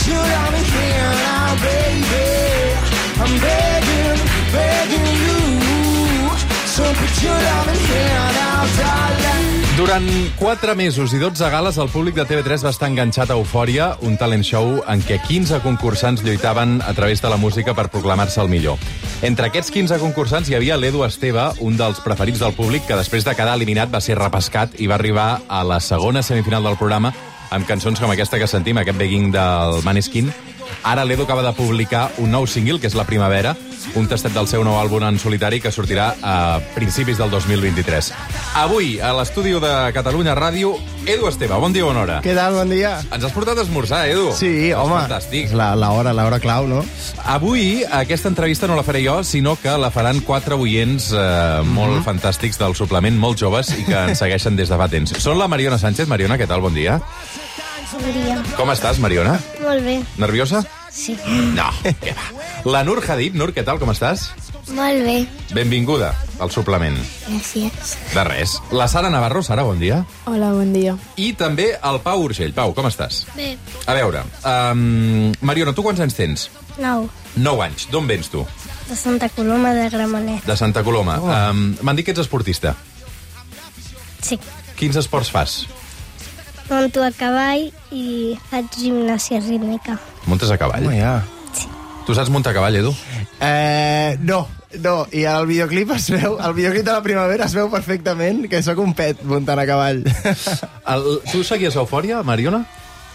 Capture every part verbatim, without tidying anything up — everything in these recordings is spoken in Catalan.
put your loving hand out, baby. I'm begging, begging you. So put your loving hand out, darling. Durant quatre mesos i dotze gales, el públic de T V tres va estar enganxat a Eufòria, un talent show en què quinze concursants lluitaven a través de la música per proclamar-se el millor. Entre aquests quinze concursants hi havia l'Edu Esteve, un dels preferits del públic, que després de quedar eliminat va ser repescat i va arribar a la segona semifinal del programa amb cançons com aquesta que sentim, aquest Begging del Maneskin. Ara l'Edu acaba de publicar un nou single, que és La Primavera, un tastet del seu nou àlbum en solitari que sortirà a principis del dos mil vint-i-tres. Avui, a l'estudi de Catalunya Ràdio, Edu Esteve, bon dia, bona hora. Què tal, bon dia? Ens has portat a esmorzar, Edu. Sí, és home. Fantàstic. És la, la hora, la hora clau, no? Avui, aquesta entrevista no la faré jo, sinó que la faran quatre oients eh, mm-hmm. molt fantàstics del suplement, molt joves, i que ens segueixen des de fa temps. Són la Mariona Sánchez. Mariona, què tal? Bon dia. Bon dia. Com estàs, Mariona? Molt bé. Nerviosa? Sí. No, què va. La Nur Hadid. Nur, què tal? Com estàs? Molt bé. Benvinguda al suplement. Gràcies. De res. La Sara Navarro. Sara, bon dia. Hola, bon dia. I també el Pau Urgell. Pau, com estàs? Bé. A veure, um, Mariona, tu quants anys tens? Nou. Nou anys. D'on vens, tu? De Santa Coloma de Gramenet. De Santa Coloma. Oh. Um, M'han dit que ets esportista. Sí. Quins esports fas? Monto a cavall i faig gimnàsia rítmica. Muntes a cavall? Home, ja. Sí. Tu saps muntar a cavall, Edu? Eh, no, no. I al videoclip es veu, al videoclip de La Primavera es veu perfectament que sóc un pet muntant a cavall. El, tu seguies Eufòria, Mariona?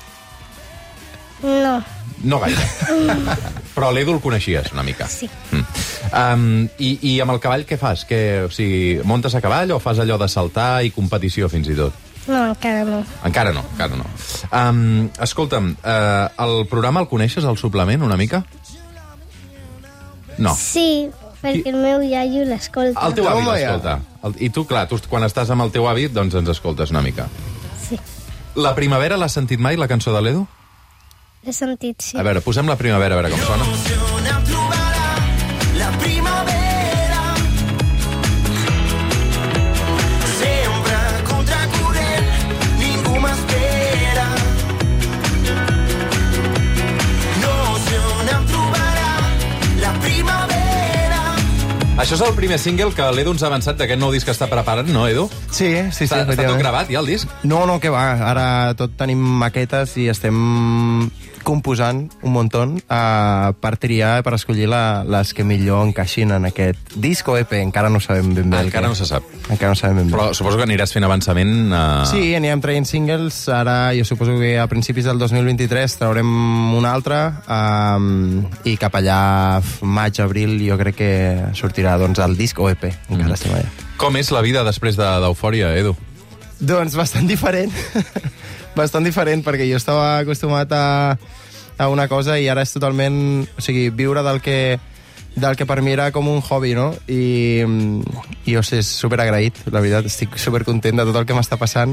No. No gaire. Però l'Edu el coneixies una mica. Sí. Mm. Um, i, I amb el cavall què fas? Que, o sigui, montes a cavall o fas allò de saltar i competició fins i tot? No, encara no. Encara no, encara no. Um, escolta'm, uh, el programa el coneixes, el suplement, una mica? No. Sí, perquè el meu iaio l'escolta. El teu avi Home, ja. l'escolta. El, I tu, clar, tu quan estàs amb el teu avi, doncs ens escoltes una mica. Sí. La Primavera l'has sentit mai, la cançó de l'Edu? L'he sentit, sí. A veure, posem La Primavera, a veure com sona. La primavera sempre contracorrent, ningú m'espera. No sé on em trobarà la primavera. Això és el primer single que l'Edu ens ha avançat d'aquest nou disc que està preparant, no, Edu? Sí, sí, sí. Està, està tot efectivament. gravat, ja, el disc? No, no, què va. Ara tot tenim maquetes i estem composant un muntó uh, per triar, per escollir la, les que millor encaixin en aquest disc o E P. Encara no sabem ben bé. Ah, el encara que- no se sap. Encara no sabem ben bé. Però suposo que aniràs fent avançament... Uh... Sí, anirem traient singles. Ara jo suposo que a principis del dos mil vint-i-tres traurem un altre um, i cap allà maig, abril jo crec que sortirà doncs, el disc o E P. Encara mm. estem allà. Com és la vida després de- d'Eufòria, Edu? Doncs bastant diferent. bastant diferent, perquè jo estava acostumat a, a una cosa i ara és totalment... O sigui, viure del que, del que per mi era com un hobby, no? I, i jo sé, superagraït, la veritat. Estic supercontent de tot el que m'està passant.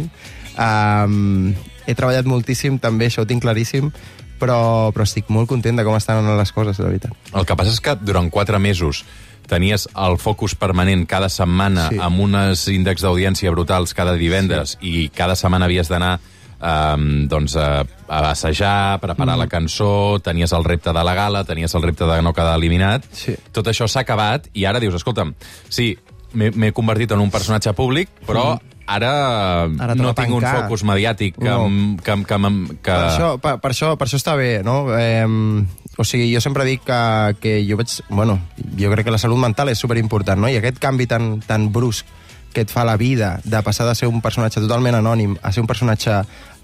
Um, he treballat moltíssim, també, això ho tinc claríssim, però, però estic molt content de com estan anant les coses, la veritat. El que passa és que durant quatre mesos tenies el focus permanent cada setmana Sí. amb uns índexs d'audiència brutals cada divendres sí. i cada setmana havies d'anar um, doncs, a, a assajar, preparar mm. la cançó, tenies el repte de la gala, tenies el repte de no quedar eliminat. Sí. Tot això s'ha acabat i ara dius, escolta'm, sí, m'he m'he convertit en un personatge públic, però mm. ara, Ara no toca tinc un tancar. focus mediàtic que... No. em- que, em- que, em- que... Per, això, per, per, això, per això està bé, no? Eh, o sigui, jo sempre dic que, que jo veig... Bueno, jo crec que la salut mental és superimportant, no? I aquest canvi tan, tan brusc que et fa la vida de passar de ser un personatge totalment anònim a ser un personatge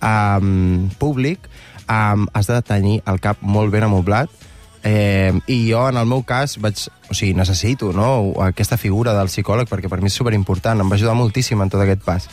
um, públic, um, has de tenir el cap molt ben amoblat. Eh, I jo, en el meu cas, vaig, o sigui, necessito, no?, aquesta figura del psicòleg, perquè per mi és superimportant, em va ajudar moltíssim en tot aquest pas.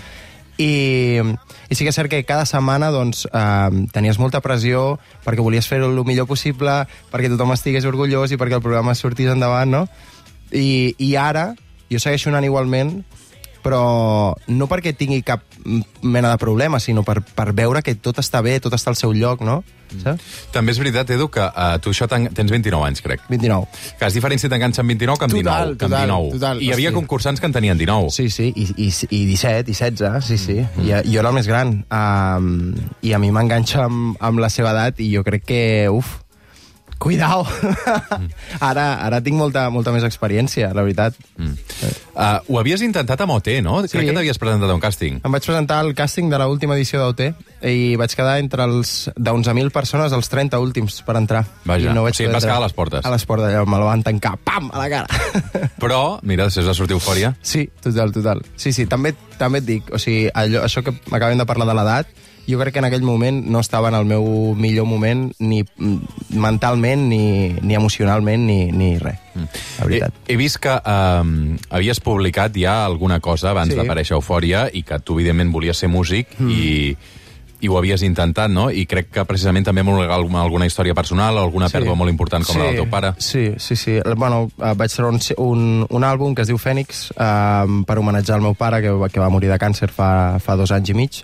I, i sí que és cert que cada setmana doncs, eh, tenies molta pressió perquè volies fer-ho el millor possible, perquè tothom estigués orgullós i perquè el programa sortís endavant, no? I, i ara jo segueixo anant igualment, però no perquè tingui cap mena de problema, sinó per, per veure que tot està bé, tot està al seu lloc, no? Saps? També és veritat, Edu, que uh, tu això tens vint-i-nou anys, crec. vint-i-nou. Que és diferent si t'enganxa amb vint-i-nou que amb dinou. Total, que amb total, dinou. total. I hi havia Hosti. concursants que en tenien dinou. Sí, sí, i, i, i disset, i setze, sí, sí. Mm. I, jo era el més gran. Um, I a mi m'enganxa amb, amb la seva edat i jo crec que, uf, cuidao. Mm. ara, ara tinc molta, molta més experiència, la veritat. Mm. Uh, ho havies intentat amb O T, no? Sí. Crec que t'havies presentat a un càsting. Em vaig presentar al càsting de l'última edició d'O T i vaig quedar entre els d'onze mil persones als trenta últims per entrar. Vaja, I no o sigui, vas quedar a les portes. A les portes, me la van tancar, pam, a la cara. Però, mira, després va sortir Eufòria. Sí, total, total. Sí, sí, també, també et dic, o sigui, allò, això que acabem de parlar de l'edat, jo crec que en aquell moment no estava en el meu millor moment ni mentalment, ni, ni emocionalment, ni, ni res, la veritat. He, he vist que eh, havies publicat ja alguna cosa abans Sí. d'aparèixer a Eufòria i que tu, evidentment, volies ser músic mm. i, i ho havies intentat, no? I crec que precisament també amb alguna, alguna història personal o alguna Sí. pèrdua molt important com sí, la del teu pare. Sí, sí, sí. Bueno, eh, vaig treure un, un, un àlbum que es diu Fènix eh, per homenatjar el meu pare, que, que va morir de càncer fa, fa dos anys i mig.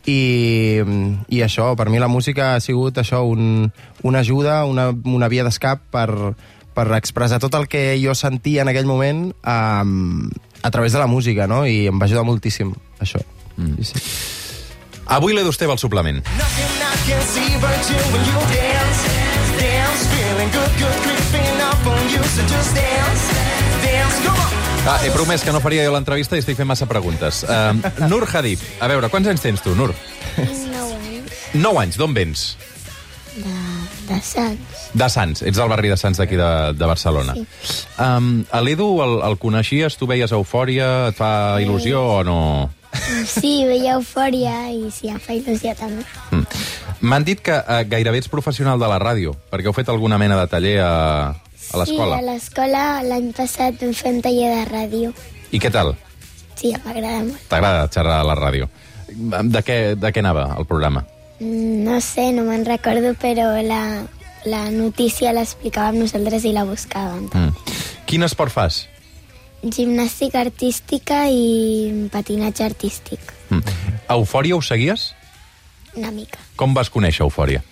I, i això, per mi la música ha sigut això, un, una ajuda, una, una via d'escap per, per expressar tot el que jo sentia en aquell moment um, a través de la música, no? I em va ajudar moltíssim, això. Mm. Sí, sí. Avui l'Edu Esteve al suplement. Nothing I can see but you when you dance. Dance, feeling good, good, creeping up on you. So just dance, dance, come on. Ah, he promès que no faria jo l'entrevista i estic fent massa preguntes. Uh, Nur Hadid, a veure, quants anys tens tu, Nur? Nou anys. Nou anys, d'on vens? De, de Sants. De Sants, ets del barri de Sants d'aquí de, de Barcelona. Sí. Um, a l'Edu el, el coneixies, tu veies Eufòria, et fa il·lusió o no? Sí, veia Eufòria i sí, em fa il·lusió també. Mm. M'han dit que uh, gairebé ets professional de la ràdio, perquè heu fet alguna mena de taller a, a l'escola. Sí, a l'escola l'any passat vam fer un taller de ràdio. I què tal? Sí, m'agrada molt. T'agrada xerrar a la ràdio? De què, de què anava el programa? Mm, No sé, no me'n recordo, però la, la notícia l'explicàvem nosaltres i la buscàvem. Mm. Quin esport fas? Gimnàstica artística i patinatge artístic. Mm. Eufòria ho seguies? Una mica. Com vas conèixer Eufòria?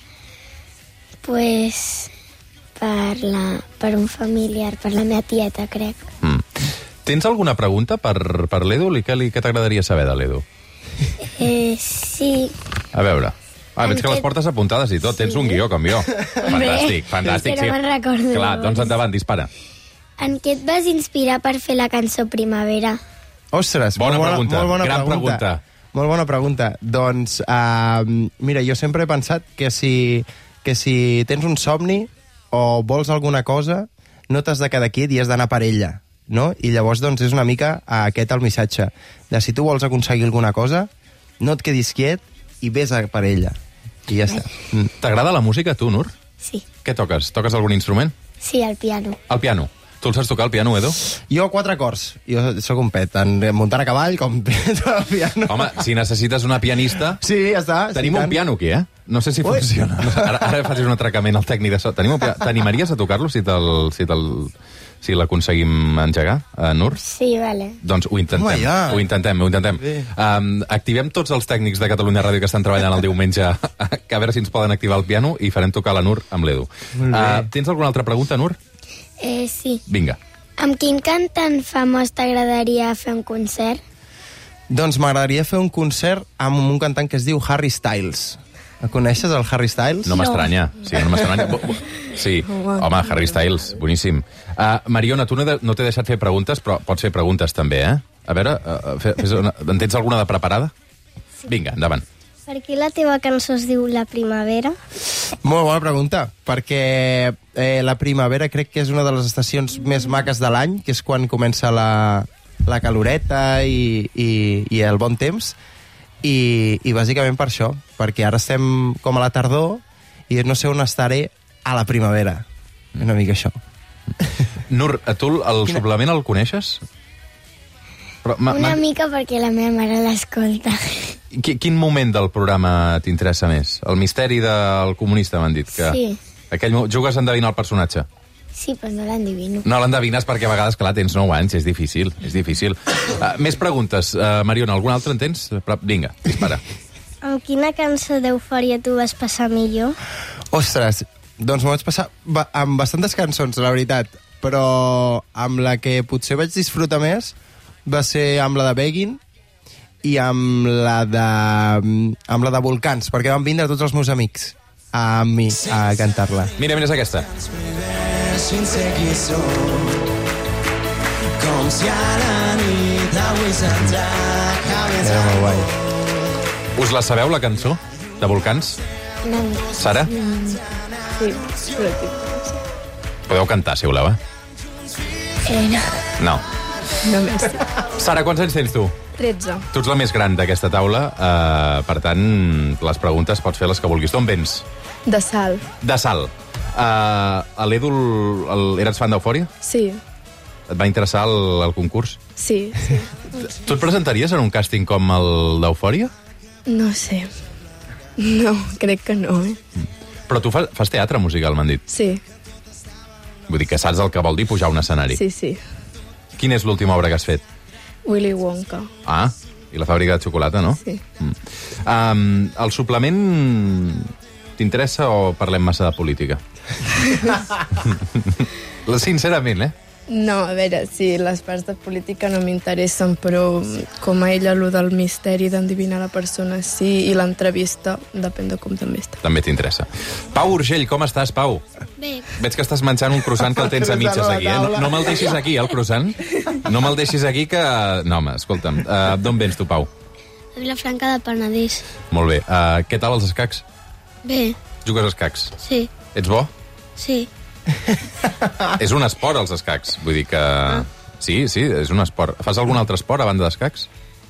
Pues per, la, per un familiar, per la meva tieta, crec. Mm. Tens alguna pregunta per, per l'Edu? Què, li- què t'agradaria saber de l'Edu? Eh, sí, A veure. Ah, veig que En les què- portes apuntades i tot. Tens un guió com jo. Fantàstic, fantàstic. és que no me'n recordo. Clar, doncs endavant, dispara. en què et vas inspirar per fer la cançó Primavera? Ostres, Bona molt bona pregunta, molt bona gran pregunta. pregunta. Molt bona pregunta. Doncs, uh, mira, jo sempre he pensat que si, que si tens un somni o vols alguna cosa, no t'has de quedar quiet i has d'anar per ella, no? I llavors, doncs, és una mica aquest el missatge. De si tu vols aconseguir alguna cosa, no et quedis quiet i vés a per ella. I ja està. Mm. T'agrada la música, tu, Nur? Sí, Què toques? Toques algun instrument? sí, el piano. El piano. Tu el saps tocar, el piano, Edu? Jo quatre acords. Jo sóc un pet, tant muntant a cavall com al piano. Home, si necessites una pianista... Sí, ja està. Tenim sí, un piano aquí, eh? No sé si Ui. funciona. No sé, ara, ara facis un atracament al tècnic de so. Tenim un piano. T'animaries a tocar-lo si te'l... Si, te'l, si l'aconseguim engegar, uh, Nur? Sí, vale. Doncs ho intentem, Home, ja. ho intentem, ho intentem. Bé. Um, activem tots els tècnics de Catalunya Ràdio que estan treballant el diumenge que a veure si ens poden activar el piano i farem tocar la Nur amb l'Edu. Molt bé. Uh, tens alguna altra pregunta, Nur? Eh, sí. Vinga. Amb quin cantant famós t'agradaria fer un concert? Doncs m'agradaria fer un concert amb un cantant que es diu Harry Styles. El coneixes, el Harry Styles? No m'estranya. Sí, no m'estranya. Bu- bu- Sí, home, Harry Styles, boníssim. Uh, Mariona, tu no, de, no t'he deixat fer preguntes, però pots fer preguntes també, eh? A veure, uh, fe, fes una, en tens alguna de preparada? Vinga, endavant. Per què la teva cançó es diu La Primavera? Molt bona pregunta, perquè eh, la primavera crec que és una de les estacions més maques de l'any, que és quan comença la, la caloreta i, i, i el bon temps, i, i bàsicament per això, perquè ara estem com a la tardor i no sé on estaré a la primavera. Una mica això. Nur, a tu el suplement el coneixes? Però, ma, Una ma, mica perquè la meva mare l'escolta. qui- quin moment del programa t'interessa més? El misteri del comunista, m'han dit. Que Sí. Aquell, mo- jugues a endevinar el personatge? Sí, però no l'endivino. No l'endevines perquè a vegades, clar, tens nou anys, és difícil, és difícil. Uh, més preguntes. Uh, Mariona, alguna altra en tens? Però, vinga, dispara. Amb quina cançó d'Eufòria tu vas passar millor? Ostres, doncs m'ho vaig passar ba amb bastantes cançons, la veritat, però amb la que potser vaig disfrutar més va ser amb la de Beggin i amb la de, amb la de Volcans, perquè van vindre tots els meus amics amb mi a cantar-la. Mira, mira, és aquesta. Sense qui som, com si a la nit avui se'ns acabés. Era molt guai. Us la sabeu, la cançó de Volcans? No. Sara? Sí, però sí. Podeu cantar, si voleu, eh? Eh, no. No. Només. Sara, quants anys tens tu? tretze. Tu ets la més gran d'aquesta taula, eh, per tant, les preguntes pots fer les que vulguis. D'on vens? De sal. De Salt. Uh, a l'Edu, el, eres fan d'Eufòria? Sí, Et va interessar el, el concurs? sí, sí. Tu et presentaries en un càsting com el d'Eufòria? No sé. No, crec que no, eh? Però tu fas, fas teatre musical, m'han dit. Sí, Vull dir que saps el que vol dir pujar a un escenari. sí, sí. Quina és l'última obra que has fet? Willy Wonka. Ah, i la fàbrica de xocolata, no? Sí. Mm. Um, el suplement t'interessa o parlem massa de política? Sincerament, eh? No, a veure, sí, les parts de política no m'interessen, però com a ella, allò del misteri d'endevinar la persona, sí, i l'entrevista, depèn de com també està. També t'interessa. Pau Urgell, com estàs, Pau? Bé, Veig que estàs menjant un croissant que el tens a mitges aquí, eh? No, no me'l deixis aquí, el croissant. No me'l deixis aquí que... No, home, escolta'm, uh, d'on vens tu, Pau? a Vilafranca del Penedès. Molt bé. Uh, què tal els escacs? Bé, Jugues a escacs? sí, Ets bo? sí. És un esport, els escacs. Vull dir que... Sí, sí, és un esport. Fas algun altre esport a banda d'escacs?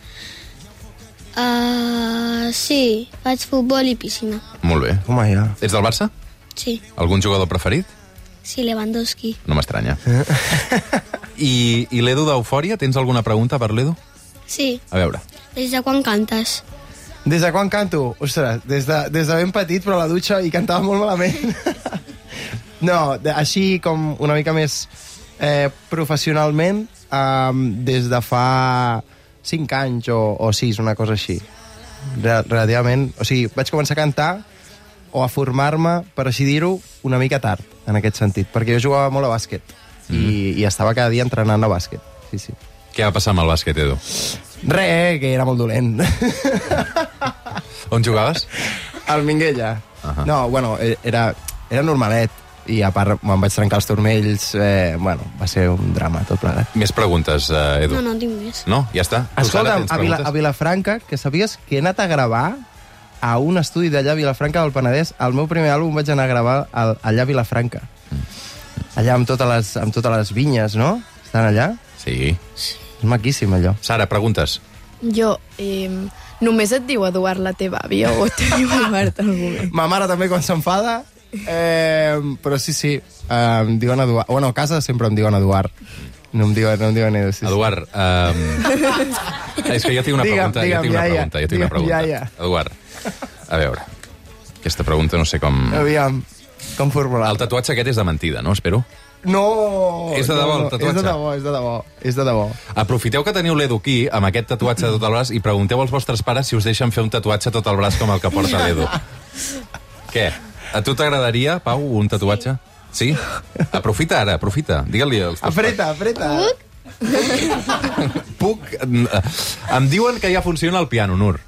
Uh, sí, faig futbol i piscina. Molt bé. Home, ja. Ets del Barça? Sí, Algun jugador preferit? sí, Lewandowski. No m'estranya. I, i l'Edu d'Eufòria? Tens alguna pregunta per l'Edu? Sí, A veure. des de quan cantes? Des de quan canto? Ostres, des de, des de ben petit, però a la dutxa i cantava molt malament. No, de, així com una mica més eh, professionalment, um, des de fa cinc anys o, o sis, una cosa així. Re relativament... O sigui, vaig començar a cantar o a formar-me, per així dir-ho, una mica tard, en aquest sentit, perquè jo jugava molt a bàsquet mm. i, i estava cada dia entrenant a bàsquet. Sí, sí. Què va passar amb el bàsquet, Edu? Re, que era molt dolent. On jugaves? Al Minguella. Uh -huh. No, bueno, era, era normalet. I a part me'n vaig trencar els turmells. Eh, bueno, va ser un drama tot plegat. Més preguntes, uh, Edu? No, no en tinc més. No? Ja està? Tu, Sara, Escolta'm, tens a, Vila, preguntes? a Vilafranca, que sabies que he anat a gravar a un estudi d'allà a Vilafranca del Penedès. El meu primer àlbum vaig anar a gravar al, allà a Vilafranca. Allà amb totes, les, amb totes les vinyes, no? Estan allà? Sí. És maquíssim, allò. Sara, preguntes? Jo, eh, només et diu Eduard la teva àvia o et diu Eduard algú més? Ma mare també quan s'enfada, eh, però sí, sí, eh, em diuen Eduard. Bueno, a casa sempre em diuen Eduard. No em diuen, no em diuen Edu. Sí, sí. Eduard, um... és que jo tinc una Digue'm, pregunta. digue'm, jo tinc una iaia. pregunta, jo tinc una Digue'm, pregunta. iaia. Eduard, a veure, aquesta pregunta no sé com... Aviam, com formular. El tatuatge aquest és de mentida, no? Espero. No! És de debò, no, el no, tatuatge? És de debò, és de debò. És de debò. Aprofiteu que teniu l'Edu aquí, amb aquest tatuatge de tot el braç, i pregunteu als vostres pares si us deixen fer un tatuatge a tot el braç com el que porta l'Edu. Què? A tu t'agradaria, Pau, un tatuatge? Sí? Aprofita ara, aprofita. Digue-li als teus Apreta, apreta. Puc... Em diuen que ja funciona el piano, Nur.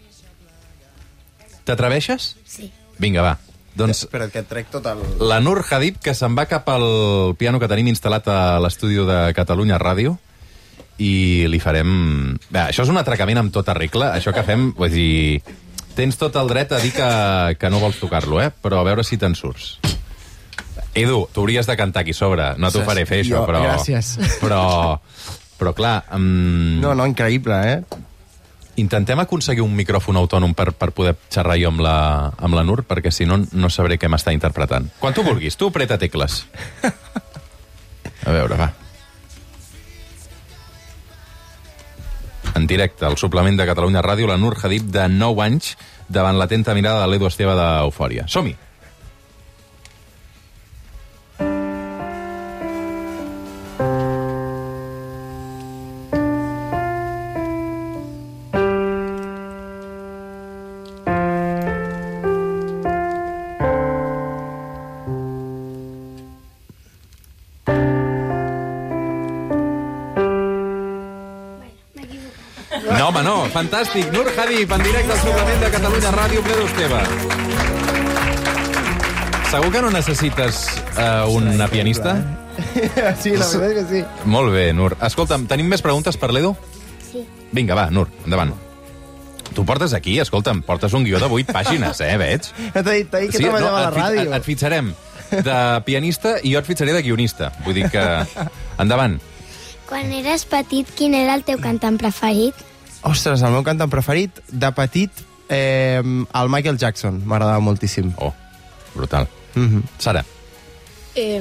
T'atreveixes? Sí. Vinga, va. Doncs Espera't, que et trec tot el... la Nur ha dit que se'n va cap al piano que tenim instal·lat a l'estudi de Catalunya Ràdio i li farem... Bé, això és un atracament amb tota regla. Això que fem, vull dir... Tens tot el dret a dir que, que no vols tocar-lo, eh? Però a veure si te'n surts. Edu, tu hauries de cantar aquí sobre. No t'ho faré fer, això, Jo, però... gràcies. Però, però clar... Um, No, no, increïble, eh? intentem aconseguir un micròfon autònom per, per poder xerrar jo amb la, amb la Nur, perquè si no, no sabré què m'està interpretant. Quan tu vulguis, tu preta tecles. A veure, va. En directe, al suplement de Catalunya Ràdio, la Nur Hadid, de nou anys, davant l'atenta mirada de l'Edu Esteve d'Eufòria. Som-hi! No, home, no. Fantàstic. Nur Hadib, en directe al suplement de Catalunya Ràdio, ple d'Esteve. Segur que no necessites uh, una pianista? Sí, la veritat és que sí. Molt bé, Nur. Escolta'm, tenim més preguntes per l'Edu? Sí. Vinga, va, Nur, endavant. Tu portes aquí, escolta'm, portes un guió de vuit pàgines, eh, veig? No t'he dit, t'he dit que sí, treballava no, a la ràdio. Et, et fitxarem de pianista i jo et fitxaré de guionista. Vull dir que... Endavant. Quan eres petit, quin era el teu cantant preferit? Ostres, el meu cantant preferit, de petit, eh, el Michael Jackson. M'agradava moltíssim. Oh, brutal. Mm-hmm. Sara. Eh,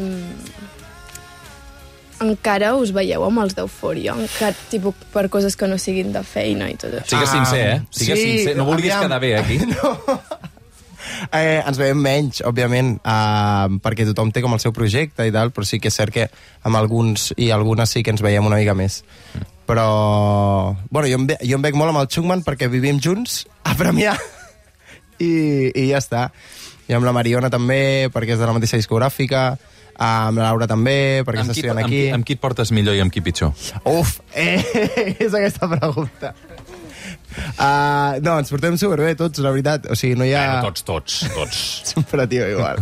encara us veieu amb els d'Eufòria? Encara, tipus, per coses que no siguin de feina i tot això. Sigues sincer, eh? Sigues sí, sincer. No vulguis aviam. quedar bé, aquí. No. Eh, ens veiem menys, òbviament, eh, perquè tothom té com el seu projecte i tal, però sí que és cert que amb alguns i algunes sí que ens veiem una mica més. Però, bueno, jo em, ve, jo em veig molt amb el Chungman perquè vivim junts a Premià i, i ja està. I amb la Mariona també, perquè és de la mateixa discogràfica, amb la Laura també, perquè està estudiant aquí. Amb, amb qui et portes millor i amb qui pitjor? Uf, eh, és aquesta pregunta. Uh, no, ens portem superbé tots, la veritat. O sigui, no hi ha... Bueno, tots, tots, tots. Sempre, tio, igual.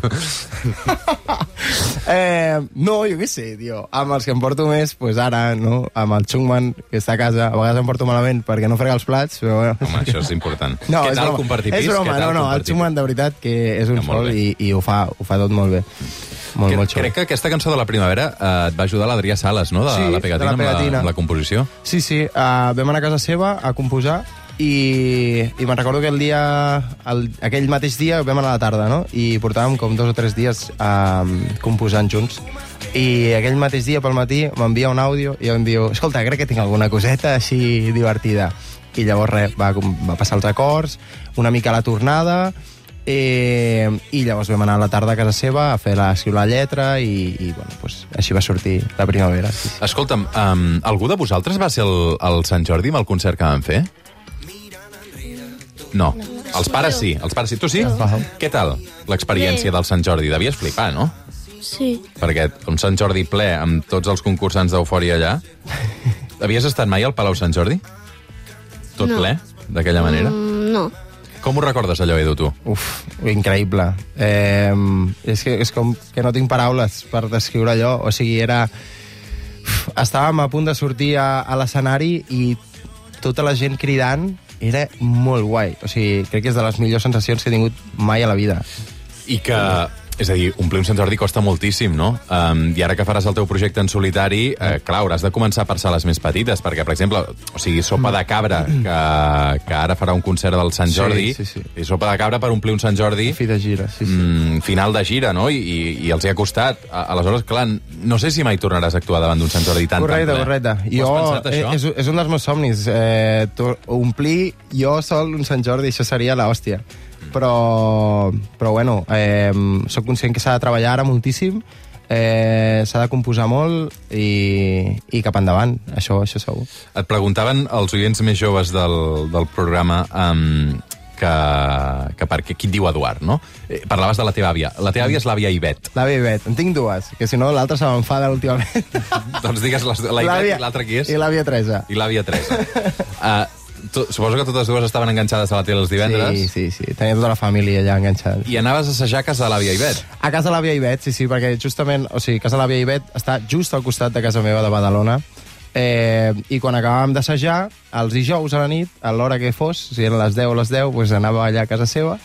eh, no, jo què sé, tio. Amb els que em porto més, pues ara, no? Amb el Chungman, que està a casa. A vegades em porto malament perquè no frega els plats, però bueno. Home, això és important. No, Què és tal broma. compartir pis? És broma, no, no, el Chungman, de veritat, que és un No, molt sol bé. i, i ho, fa, ho fa tot molt bé. Molt, Crec, molt xulo. crec que aquesta cançó de la primavera eh, et va ajudar l'Adrià Sales, no? De Sí, la pegatina, de la pegatina. Amb, la, amb la composició. Sí, sí, uh, vam anar a casa seva a composar i, i me'n recordo que el dia, el, aquell mateix dia vam anar a la tarda, no? I portàvem com dos o tres dies uh, composant junts. I aquell mateix dia pel matí m'envia un àudio i jo em diu, escolta, crec que tinc alguna coseta així divertida. I llavors res, va, va passar els acords, una mica la tornada, eh, i llavors vam anar a la tarda a casa seva a fer la, a escriure la lletra i, i bueno, pues, així va sortir la primavera. Sí, sí. Escolta'm, um, algú de vosaltres va ser el, el Sant Jordi amb el concert que van fer? No. Els pares sí, els pares sí. Tu sí? No. Què tal l'experiència del Sant Jordi? Devies flipar, no? Sí. Perquè un Sant Jordi ple amb tots els concursants d'Eufòria allà... Havies estat mai al Palau Sant Jordi? Tot No. ple, d'aquella manera? Mm, no. Com ho recordes, allò, Edu, tu? Uf, increïble. Eh, és, que, és com que no tinc paraules per descriure allò. O sigui, era... Uf, estàvem a punt de sortir a, a l'escenari i tota la gent cridant era molt guai. O sigui, crec que és de les millors sensacions que he tingut mai a la vida. I que... És a dir, omplir un Sant Jordi costa moltíssim, no? Um, I ara que faràs el teu projecte en solitari, eh, clar, hauràs de començar per sales més petites, perquè, per exemple, o sigui, Sopa de Cabra, que, que ara farà un concert del Sant Jordi, Sí, sí, sí. i Sopa de Cabra per omplir un Sant Jordi... Fi de gira, sí, sí. Mm, final de gira, no? I, i, i els hi ha costat. A, aleshores, clar, no sé si mai tornaràs a actuar davant d'un Sant Jordi tan, Correcte, tan ple. correcte. Ho Jo, has pensat, això? eh, és, és un dels meus somnis. Eh, to- omplir jo sol un Sant Jordi, això seria l'hòstia. Però, però bueno, eh, soc conscient que s'ha de treballar ara moltíssim, eh, s'ha de composar molt i, i cap endavant, això, això segur. Et preguntaven els oients més joves del, del programa um, que, que per què, qui et diu Eduard, no? Eh, parlaves de la teva àvia. La teva àvia és l'àvia Ivet. La Ivet, en tinc dues, que si no l'altra se m'enfada últimament. Doncs digues les, la Ivet L'àvia- i l'altra qui és? I l'àvia Teresa. I l'àvia Teresa. Uh, tu, suposo que totes dues estaven enganxades a la tele els divendres. Sí, sí, sí, tenia tota la família allà enganxada. I anaves a assajar a casa de l'àvia Ivet. A casa de l'àvia Ivet, sí, sí, perquè justament, o sigui, casa de l'àvia Ivet està just al costat de casa meva de Badalona, eh, i quan acabàvem d'assajar, els dijous a la nit, a l'hora que fos, si eren les deu o les deu, doncs anava allà a casa seva,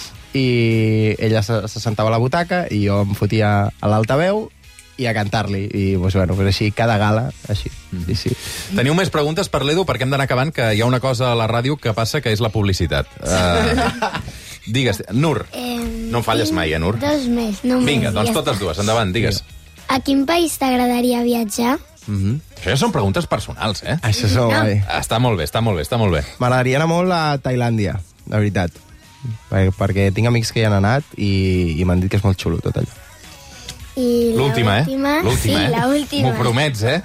i ella se, se sentava a la butaca, i jo em fotia a l'altaveu, i a cantar-li, i doncs, bueno, doncs així, cada gala, així, sí, sí. Teniu més preguntes per l'Edu, perquè hem d'anar acabant, que hi ha una cosa a la ràdio que passa, que és la publicitat. Uh, digues, Nur. Eh, No em falles tinc mai, eh, Nur? Dos més, només. Vinga, doncs ja totes està. dues, endavant, digues. A quin país t'agradaria viatjar? Mm-hmm. Això ja són preguntes personals, eh? Això és molt guai. Està molt bé, està molt bé, està molt bé. M'agradaria anar molt a Tailàndia, la veritat, perquè, perquè tinc amics que hi han anat i, i m'han dit que és molt xulo tot allò. I L'última, eh? l'última- L'última, sí, eh? l'última. M'ho promets, eh?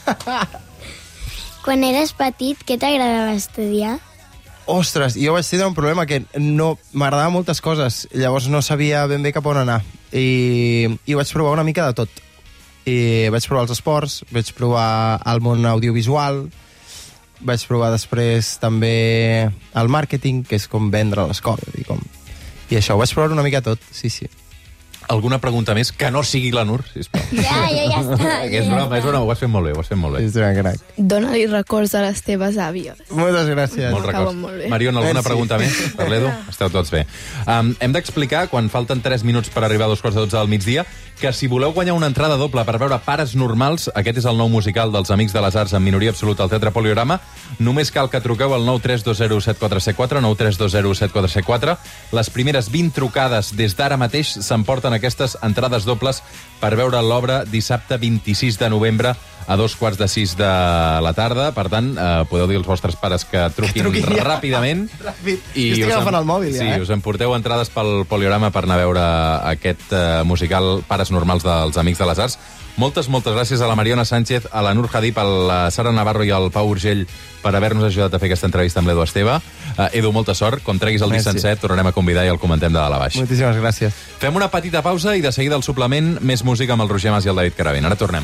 Quan eres petit, què t'agradava estudiar? Ostres, jo vaig tindre un problema que no m'agradava moltes coses, llavors no sabia ben bé cap on anar. I, i vaig provar una mica de tot. I vaig provar els esports, vaig provar el món audiovisual, vaig provar després també el màrqueting, que és com vendre les coses. I, com... I això, ho vaig provar una mica tot, sí, sí. Alguna pregunta més que no sigui la Nur, sisplau? Ja, jo ja està. Que és broma, és broma, ho has fet molt bé, ho has fet molt bé. És una crac. Dóna-li records a les teves àvies. Moltes gràcies. Molt records. molt bé. Mariona, alguna Merci. pregunta més per l'Edu? Esteu tots bé. Um, hem d'explicar, quan falten tres minuts per arribar a dos quarts de dotze del migdia, que si voleu guanyar una entrada doble per veure Pares Normals, aquest és el nou musical dels Amics de les Arts en minoria absoluta al Teatre Poliorama, només cal que truqueu al nou tres dos zero set quatre set quatre, nou tres dos zero set quatre set quatre. Les primeres vint trucades des d'ara mateix s'emporten aquestes entrades dobles per veure l'obra dissabte vint-i-sis de novembre a dos quarts de sis de la tarda. Per tant, eh, podeu dir als vostres pares que truquin, Que truquin ja. ràpidament. Ràpid. I Estic us agafant en- el mòbil, ja, Sí, eh? us emporteu entrades pel Poliorama per anar a veure aquest eh, musical Pares Normals dels Amics de les Arts. Moltes, moltes gràcies a la Mariona Sánchez, a la Nur Hadib, a la Sara Navarro i al Pau Urgell per haver-nos ajudat a fer aquesta entrevista amb l'Edu Esteve. Uh, Edu, molta sort. Quan treguis el disc Merci. sencer, tornarem a convidar i el comentem de dalt a baix. Moltíssimes gràcies. Fem una petita pausa i de seguida el suplement, més música amb el Roger Mas i el David Caravent. Ara tornem.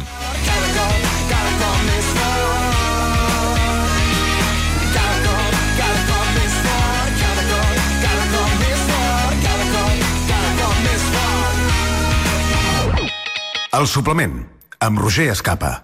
El suplement, amb Roger Escapa.